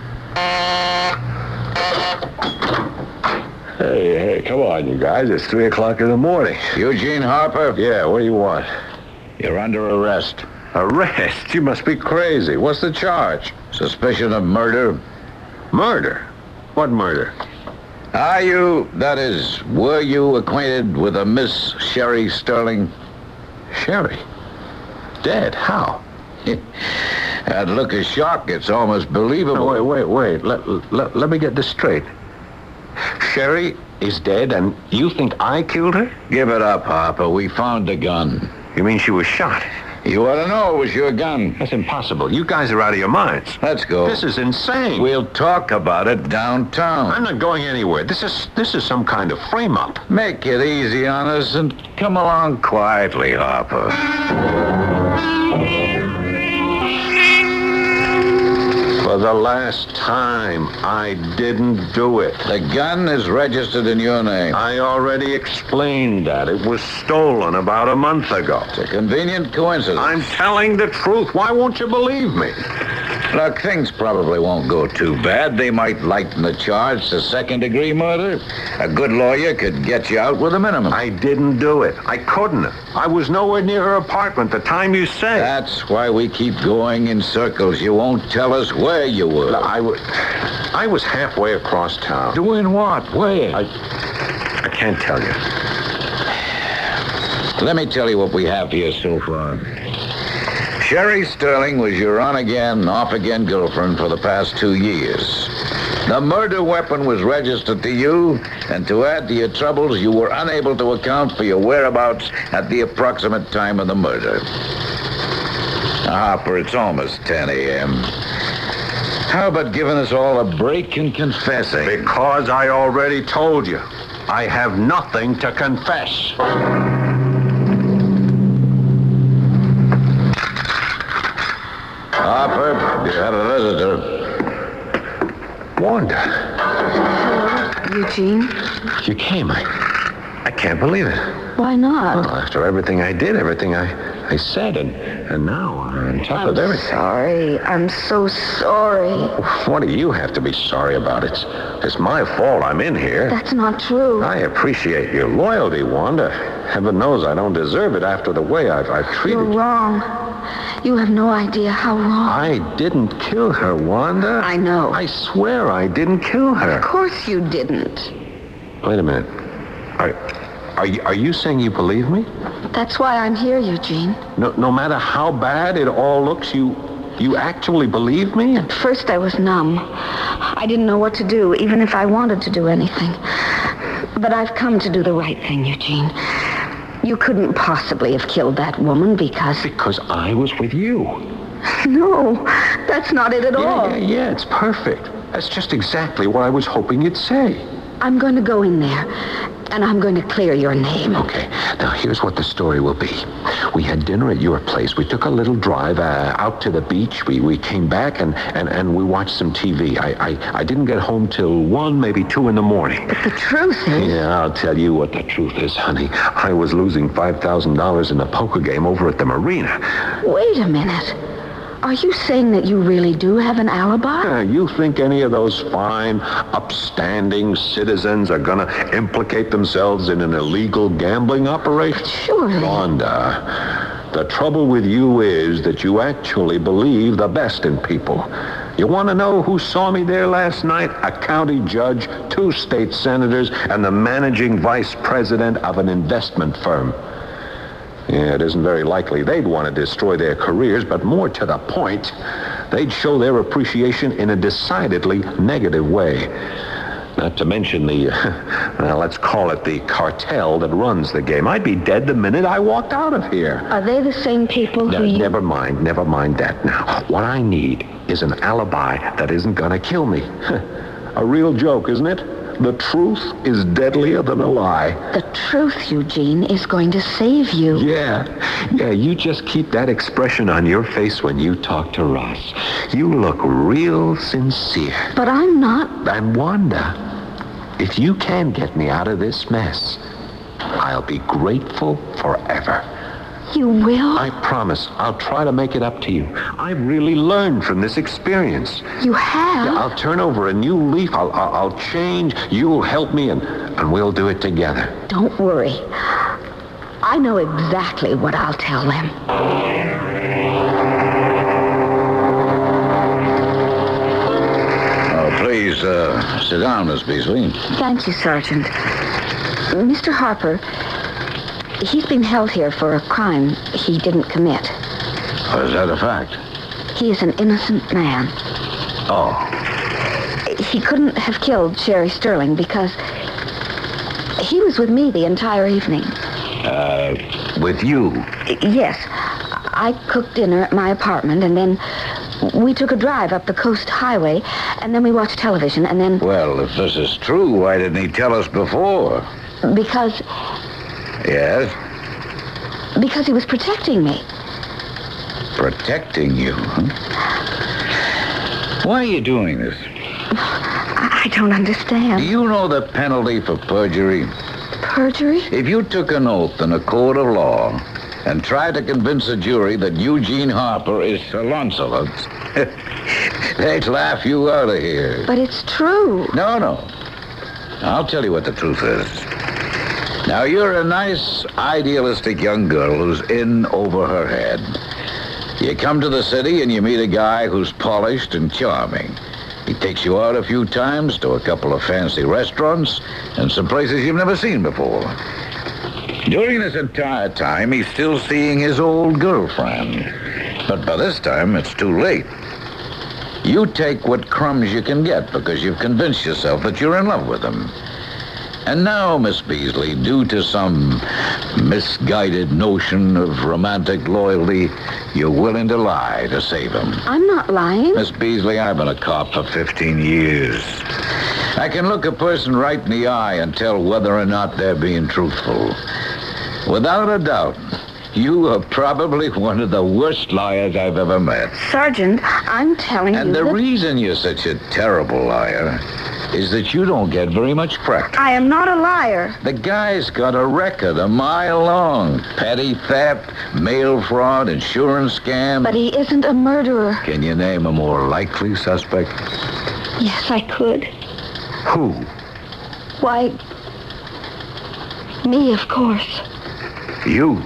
H: Hey, hey, come on, you guys. It's three o'clock in the morning.
C: Eugene Harper?
H: Yeah, what do you want?
C: You're under arrest.
H: Arrest? You must be crazy. What's the charge?
C: Suspicion of murder.
H: Murder? What murder?
C: Are you, that is, were you acquainted with a Miss Sherry Sterling?
H: Sherry? Dead? How?
C: That look of shock, it's almost believable.
H: No, wait, wait, wait. Let, let, let me get this straight. Sherry is dead, and you think I killed her?
C: Give it up, Harper. We found the gun.
H: You mean she was shot?
C: You ought to know it was your gun.
H: That's impossible. You guys are out of your minds.
C: Let's go.
H: This is insane.
C: We'll talk about it downtown.
H: I'm not going anywhere. This is this is some kind of frame-up.
C: Make it easy on us and come along quietly, Harper.
H: For the last time, I didn't do it.
C: The gun is registered in your name.
H: I already explained that. It was stolen about a month ago.
C: It's a convenient coincidence.
H: I'm telling the truth. Why won't you believe me?
C: Look, things probably won't go too bad. They might lighten the charge to second-degree murder. A good lawyer could get you out with a minimum.
H: I didn't do it. I couldn't. I was nowhere near her apartment the time you said.
C: That's why we keep going in circles. You won't tell us where you were.
H: I, w- I was halfway across town.
C: Doing what? Where?
H: I, I can't tell you.
C: Let me tell you what we have here so far. Sherry Sterling was your on-again, off-again girlfriend for the past two years. The murder weapon was registered to you, and to add to your troubles, you were unable to account for your whereabouts at the approximate time of the murder. Now, Harper, it's almost ten a.m. How about giving us all a break and confessing?
H: Because I already told you. I have nothing to confess.
C: Harper, you have a visitor.
H: Wanda.
D: Hello, Eugene.
H: You came. I, I can't believe it.
D: Why not?
H: Well, after everything I did, everything I, I said, and, and now on top
D: I'm
H: of everything.
D: sorry. I'm so sorry.
H: What do you have to be sorry about? It's, it's my fault I'm in here.
D: That's not true.
H: I appreciate your loyalty, Wanda. Heaven knows I don't deserve it after the way I've, I've treated
D: You're
H: you.
D: wrong. You have no idea how wrong.
H: I didn't kill her, Wanda.
D: I know.
H: I swear I didn't kill her.
D: Of course you didn't.
H: Wait a minute. Are, are, you, are you saying you believe me?
D: That's why I'm here, Eugene.
H: No, no matter how bad it all looks, you, you actually believe me?
D: At first I was numb. I didn't know what to do, even if I wanted to do anything. But I've come to do the right thing, Eugene. You couldn't possibly have killed that woman because...
H: Because I was with you.
D: No, that's not it at
H: yeah,
D: all.
H: Yeah, yeah, it's perfect. That's just exactly what I was hoping you'd say.
D: I'm going to go in there, and I'm going to clear your name.
H: Okay, now here's what the story will be. We had dinner at your place. We took a little drive uh, out to the beach. We we came back, and, and, and we watched some T V. I, I, I didn't get home till one, maybe two in the morning.
D: But the truth is...
H: Yeah, I'll tell you what the truth is, honey. I was losing five thousand dollars in a poker game over at the marina.
D: Wait a minute. Are you saying that you really do have an alibi?
H: Uh, you think any of those fine, upstanding citizens are gonna implicate themselves in an illegal gambling operation?
D: Surely.
H: Wanda, the trouble with you is that you actually believe the best in people. You want to know who saw me there last night? A county judge, two state senators, and the managing vice president of an investment firm. Yeah, it isn't very likely they'd want to destroy their careers, but more to the point, they'd show their appreciation in a decidedly negative way. Not to mention the, uh, well, let's call it the cartel that runs the game. I'd be dead the minute I walked out of here.
D: Are they the same people
H: No,
D: who you...
H: never mind, never mind that now. What I need is an alibi that isn't going to kill me. A real joke, isn't it? The truth is deadlier than a lie.
D: The truth, Eugene, is going to save you.
H: Yeah, yeah, you just keep that expression on your face when you talk to Ross. You look real sincere.
D: But I'm not.
H: And Wanda, if you can get me out of this mess, I'll be grateful forever.
D: You will?
H: I promise. I'll try to make it up to you. I've really learned from this experience.
D: You have?
H: Yeah, I'll turn over a new leaf. I'll, I'll, I'll change. You'll help me, and, and we'll do it together.
D: Don't worry. I know exactly what I'll tell them.
C: Oh, please, uh, sit down, Miss Beasley.
D: Thank you, Sergeant. Mister Harper, he's been held here for a crime he didn't commit.
C: Oh, is that a fact?
D: He is an innocent man.
C: Oh.
D: He couldn't have killed Sherry Sterling because he was with me the entire evening.
C: Uh, with you?
D: Yes. I cooked dinner at my apartment, and then we took a drive up the coast highway, and then we watched television, and then...
C: Well, if this is true, why didn't he tell us before?
D: Because...
C: Yes?
D: Because he was protecting me.
C: Protecting you, huh? Why are you doing this?
D: I don't understand.
C: Do you know the penalty for perjury?
D: Perjury?
C: If you took an oath in a court of law and tried to convince a jury that Eugene Harper is Sir Lancelot, they'd laugh you out of here.
D: But it's true.
C: No, no. I'll tell you what the truth is. Now, you're a nice, idealistic young girl who's in over her head. You come to the city and you meet a guy who's polished and charming. He takes you out a few times to a couple of fancy restaurants and some places you've never seen before. During this entire time, he's still seeing his old girlfriend. But by this time, it's too late. You take what crumbs you can get because you've convinced yourself that you're in love with him. And now, Miss Beasley, due to some misguided notion of romantic loyalty, you're willing to lie to save him.
D: I'm not lying.
C: Miss Beasley, I've been a cop for fifteen years. I can look a person right in the eye and tell whether or not they're being truthful. Without a doubt, you are probably one of the worst liars I've ever met.
D: Sergeant, I'm telling you
C: And the
D: that...
C: reason you're such a terrible liar is that you don't get very much practice.
D: I am not a liar.
C: The guy's got a record a mile long. Petty theft, mail fraud, insurance scam.
D: But he isn't a murderer.
C: Can you name a more likely suspect?
D: Yes, I could.
C: Who?
D: Why, me, of course.
C: You?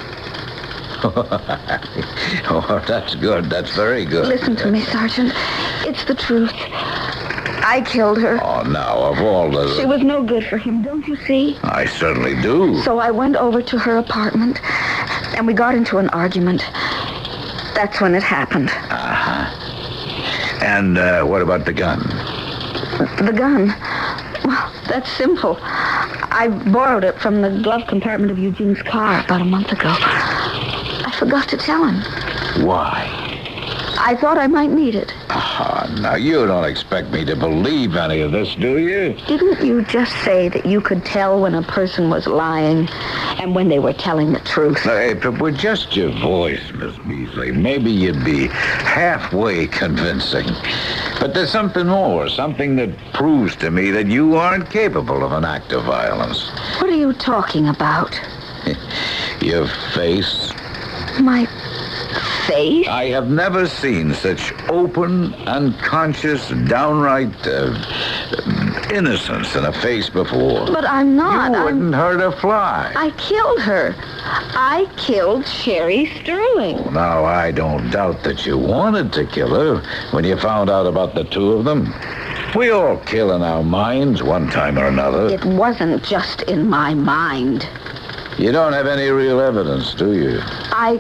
C: Oh, that's good. That's very good.
D: Listen to me, Sergeant. It's the truth. I killed her.
C: Oh, now, of all the...
D: She was no good for him, don't you see?
C: I certainly do.
D: So I went over to her apartment, and we got into an argument. That's when it happened.
C: Uh-huh. And uh, what about the gun?
D: The gun? Well, that's simple. I borrowed it from the glove compartment of Eugene's car about a month ago. I forgot to tell him.
C: Why?
D: I thought I might need it.
C: Ah, now you don't expect me to believe any of this, do you?
D: Didn't you just say that you could tell when a person was lying and when they were telling the truth?
C: Hey, but with just your voice, Miss Beasley, maybe you'd be halfway convincing. But there's something more, something that proves to me that you aren't capable of an act of violence.
D: What are you talking about?
C: Your face.
D: My face?
C: I have never seen such open, unconscious, downright uh, innocence in a face before.
D: But I'm not.
C: You wouldn't
D: I'm...
C: hurt a fly.
D: I killed her. I killed Sherry Sterling.
C: Now, I don't doubt that you wanted to kill her when you found out about the two of them. We all kill in our minds one time or another.
D: It wasn't just in my mind.
C: You don't have any real evidence, do you?
D: I...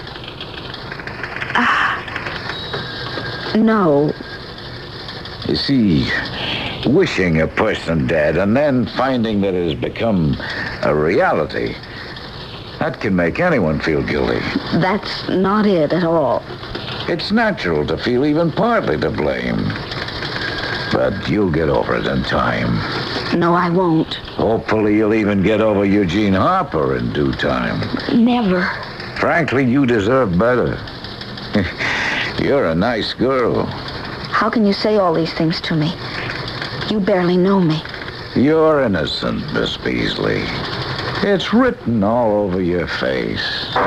D: Uh, no.
C: You see, wishing a person dead and then finding that it has become a reality, that can make anyone feel guilty.
D: That's not it at all.
C: It's natural to feel even partly to blame. But you'll get over it in time.
D: No, I won't.
C: Hopefully you'll even get over Eugene Harper in due time.
D: Never.
C: Frankly, you deserve better. You're a nice girl.
D: How can you say all these things to me? You barely know me.
C: You're innocent, Miss Beasley. It's written all over your face.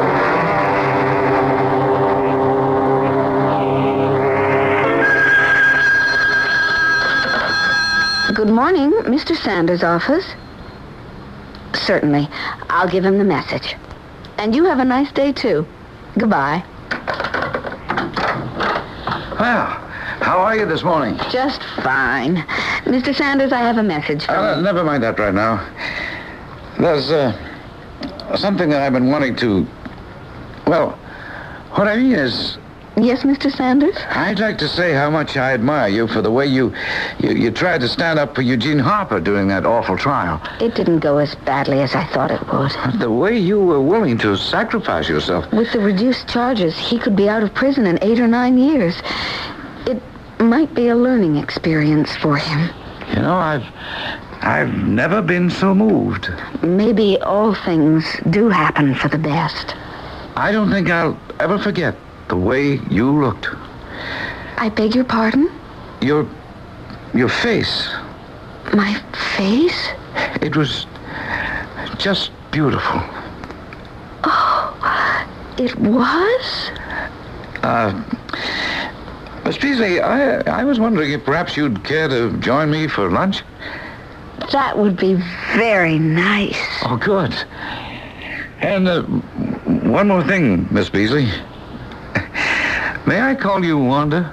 D: Good morning, Mister Sanders' office. Certainly. I'll give him the message. And you have a nice day, too. Goodbye.
B: Well, how are you this morning?
D: Just fine. Mister Sanders, I have a message for
B: Uh,
D: you.
B: never mind that right now. There's uh, something that I've been wanting to... Well, what I mean is...
D: Yes, Mister Sanders?
B: I'd like to say how much I admire you for the way you, you, you tried to stand up for Eugene Harper during that awful trial.
D: It didn't go as badly as I thought it would.
B: The way you were willing to sacrifice yourself.
D: With the reduced charges, he could be out of prison in eight or nine years. It might be a learning experience for him.
B: You know, I've... I've never been so moved.
D: Maybe all things do happen for the best.
B: I don't think I'll ever forget the way you looked.
D: I beg your pardon?
B: Your... your face.
D: My face?
B: It was just beautiful.
D: Oh, it was?
B: Uh... Miss Beasley, I, I was wondering if perhaps you'd care to join me for lunch?
D: That would be very nice.
B: Oh, good. And uh, one more thing, Miss Beasley. May I call you Wanda?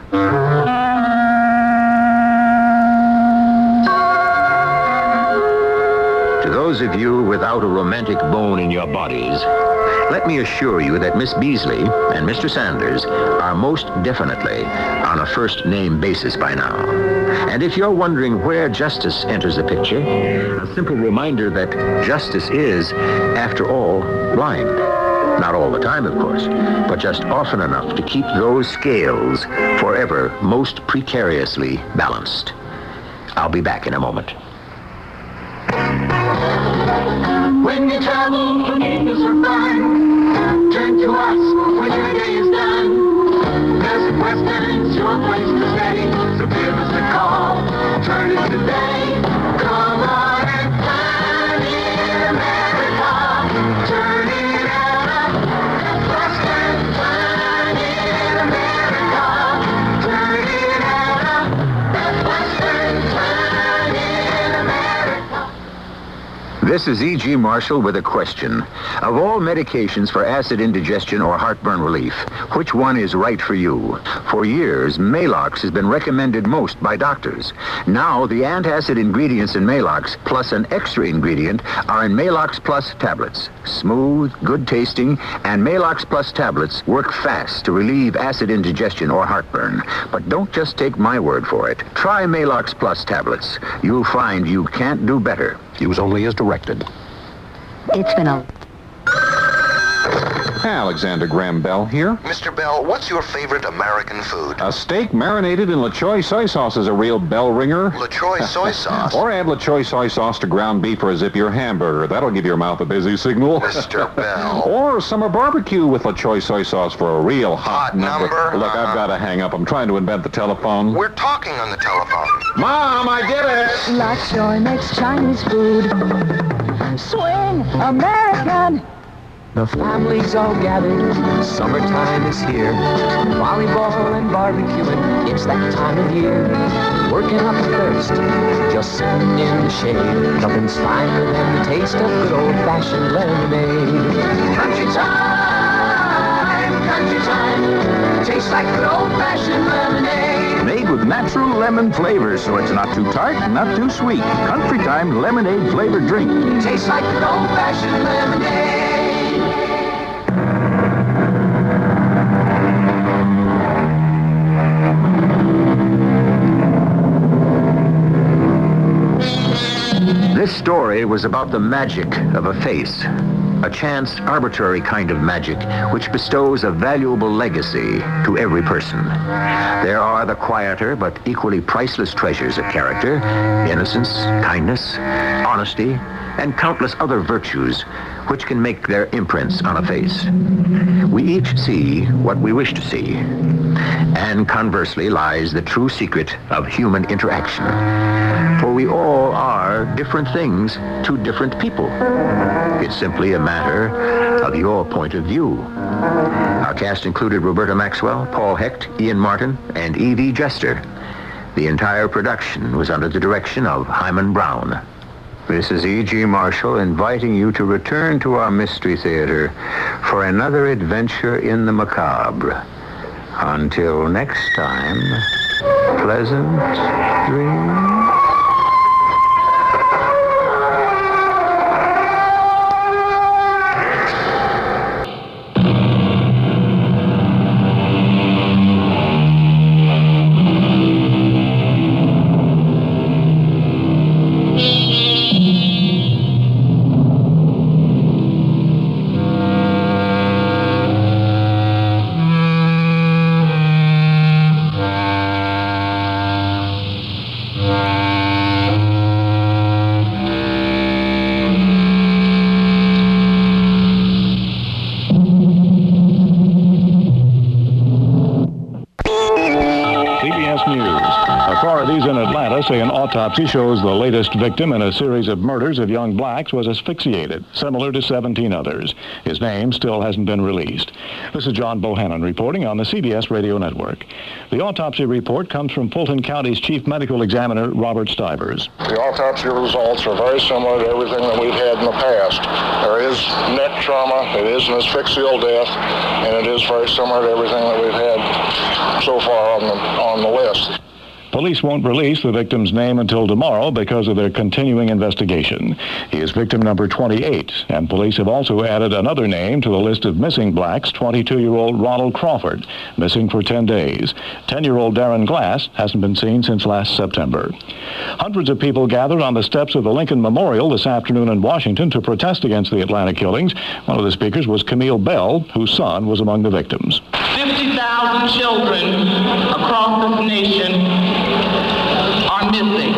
O: To those of you without a romantic bone in your bodies, let me assure you that Miss Beasley and Mister Sanders are most definitely on a first-name basis by now. And if you're wondering where justice enters the picture, a simple reminder that justice is, after all, blind. Not all the time, of course, but just often enough to keep those scales forever most precariously balanced. I'll be back in a moment.
K: When you travel for news or fun, turn to us when your day is done. Best Western's your place to stay, so give us a call. Turn it today. Come on and find in America. Turn it out. Best Western, find in America. Turn it out. Best Western, find in America.
O: This is E G Marshall with a question. Of all medications for acid indigestion or heartburn relief, which one is right for you? For years, Maalox has been recommended most by doctors. Now, the antacid ingredients in Maalox, plus an extra ingredient, are in Maalox Plus tablets. Smooth, good tasting, and Maalox Plus tablets work fast to relieve acid indigestion or heartburn. But don't just take my word for it. Try Maalox Plus tablets. You'll find you can't do better.
H: Use only as directed.
D: It's been a...
H: Alexander Graham Bell here.
P: Mister Bell, what's your favorite American food?
H: A steak marinated in LaChoy soy sauce is a real bell ringer.
P: LaChoy soy sauce?
H: Or add LaChoy soy sauce to ground beef or a zip your hamburger. That'll give your mouth a busy signal.
P: Mister Bell.
H: Or summer barbecue with LaChoy soy sauce for a real hot,
P: hot number. number.
H: Look,
P: uh-huh.
H: I've got to hang up. I'm trying to invent the telephone.
P: We're talking on the telephone.
H: Mom, I did it!
K: LaChoy makes Chinese food. Swing American.
Q: The family's all gathered, summertime is here. Volleyball and barbecuing, it's that time of year. Working up a thirst, just sitting in the shade. Nothing's finer than the taste of good old-fashioned lemonade.
K: Country time, country time, tastes like good old-fashioned lemonade.
R: Made with natural lemon flavors, so it's not too tart, not too sweet. Country time lemonade flavored drink.
K: Tastes like good old-fashioned lemonade.
O: This story was about the magic of a face, a chance, arbitrary kind of magic which bestows a valuable legacy to every person. There are the quieter but equally priceless treasures of character, innocence, kindness, honesty, and countless other virtues which can make their imprints on a face. We each see what we wish to see. And conversely lies the true secret of human interaction. For we all are different things to different people. It's simply a matter of your point of view. Our cast included Roberta Maxwell, Paul Hecht, Ian Martin, and Evie Jester. The entire production was under the direction of Hyman Brown.
S: This is E G. Marshall inviting you to return to our Mystery Theater for another adventure in the macabre. Until next time, pleasant dreams.
T: Say an autopsy shows the latest victim in a series of murders of young blacks was asphyxiated, similar to seventeen others. His name still hasn't been released. This is John Bohannon reporting on the C B S Radio Network. The autopsy report comes from Fulton County's Chief Medical Examiner, Robert Stivers.
U: The autopsy results are very similar to everything that we've had in the past. There is neck trauma, it is an asphyxial death, and it is very similar to everything that we've had so far on the, on the list.
T: Police won't release the victim's name until tomorrow because of their continuing investigation. He is victim number twenty-eight, and police have also added another name to the list of missing blacks, twenty-two-year-old Ronald Crawford, missing for ten days. ten-year-old Darren Glass hasn't been seen since last September. Hundreds of people gathered on the steps of the Lincoln Memorial this afternoon in Washington to protest against the Atlanta killings. One of the speakers was Camille Bell, whose son was among the victims.
V: fifty thousand children across this nation are missing.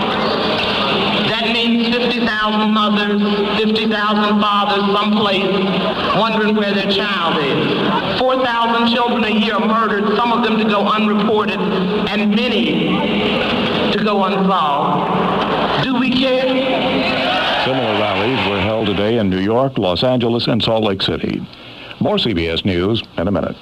V: That means fifty thousand mothers, fifty thousand fathers someplace wondering where their child is. four thousand children a year are murdered, some of them to go unreported, and many to go unsolved. Do we care?
T: Similar rallies were held today in New York, Los Angeles, and Salt Lake City. More C B S News in a minute.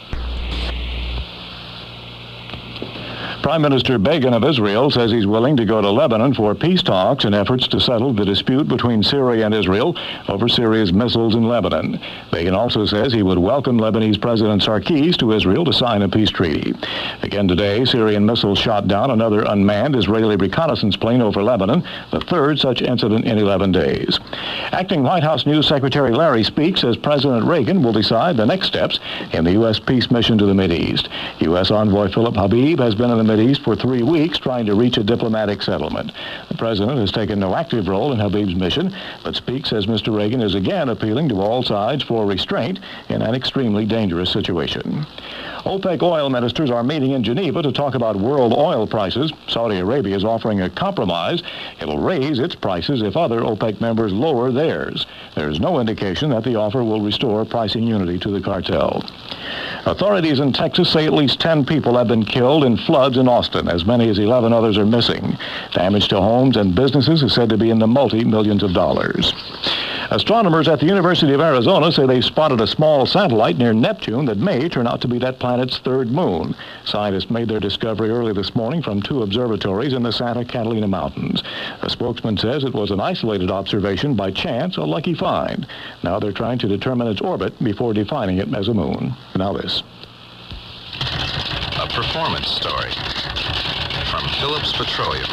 T: Prime Minister Begin of Israel says he's willing to go to Lebanon for peace talks in efforts to settle the dispute between Syria and Israel over Syria's missiles in Lebanon. Begin also says he would welcome Lebanese President Sarkis to Israel to sign a peace treaty. Again today, Syrian missiles shot down another unmanned Israeli reconnaissance plane over Lebanon, the third such incident in eleven days. Acting White House News Secretary Larry Speake says President Reagan will decide the next steps in the U S peace mission to the Mideast. U S Envoy Philip Habib has been in the Mideast for three weeks trying to reach a diplomatic settlement. The president has taken no active role in Habib's mission, but Speak says Mister Reagan is again appealing to all sides for restraint in an extremely dangerous situation. OPEC oil ministers are meeting in Geneva to talk about world oil prices. Saudi Arabia is offering a compromise. It'll raise its prices if other OPEC members lower theirs. There's no indication that the offer will restore pricing unity to the cartel. Authorities in Texas say at least ten people have been killed in floods in Austin. As many as eleven others are missing. Damage to homes and businesses is said to be in the multi-millions of dollars. Astronomers at the University of Arizona say they've spotted a small satellite near Neptune that may turn out to be that planet's third moon. Scientists made their discovery early this morning from two observatories in the Santa Catalina Mountains. A spokesman says it was an isolated observation by chance, a lucky find. Now they're trying to determine its orbit before defining it as a moon. Now this.
A: A performance story from Phillips Petroleum.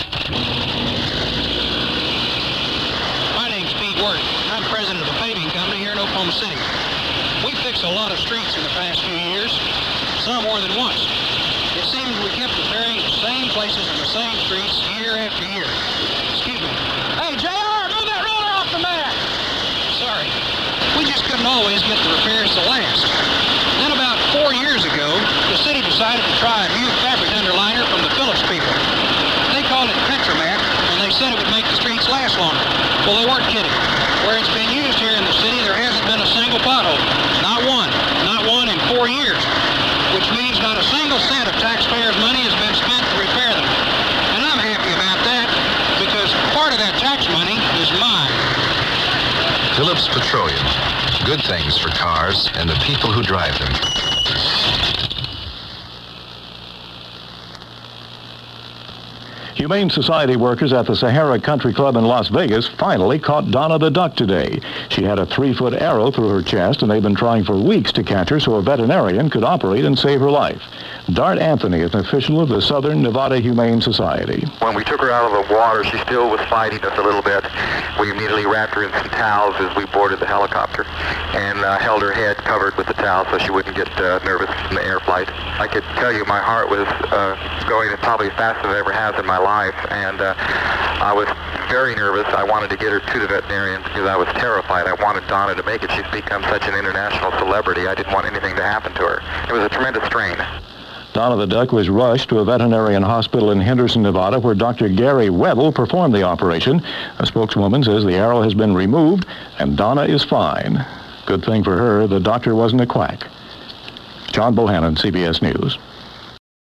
G: My name's Pete Wirt. I'm president of a paving company here in Oklahoma City. We fixed a lot of streets in the past few years, some more than once. It seems we kept repairing the same places and the same streets year after year. Excuse me. Hey, J R, move that roller off the mat! Sorry. We just couldn't always get the repairs to last. Then about four years ago, the city decided to try a new fabric underliner from the Phillips people. They called it Petromat, and they said it would make the streets last longer. Well, they weren't kidding. Where it's been used here in the city, there hasn't been a single pothole. Not one. Not one in four years. Which means not a single cent of taxpayers' money has been spent to repair them. And I'm happy about that, because part of that tax money is mine.
A: Phillips Petroleum. Good things for cars and the people who drive them.
T: Humane Society workers at the Sahara Country Club in Las Vegas finally caught Donna the duck today. She had a three-foot arrow through her chest, and they've been trying for weeks to catch her so a veterinarian could operate and save her life. Dart Anthony is an official of the Southern Nevada Humane Society.
W: When we took her out of the water, she still was fighting us a little bit. We immediately wrapped her in some towels as we boarded the helicopter and uh, held her head covered with the towel so she wouldn't get uh, nervous in the air flight. I could tell you my heart was uh, going as probably fast as it ever has in my life, and uh, I was very nervous. I wanted to get her to the veterinarian because I was terrified. I wanted Donna to make it. She's become such an international celebrity. I didn't want anything to happen to her. It was a tremendous strain.
T: Donna the duck was rushed to a veterinarian hospital in Henderson, Nevada, where Doctor Gary Weddle performed the operation. A spokeswoman says the arrow has been removed and Donna is fine. Good thing for her, the doctor wasn't a quack. John Bohannon, C B S News.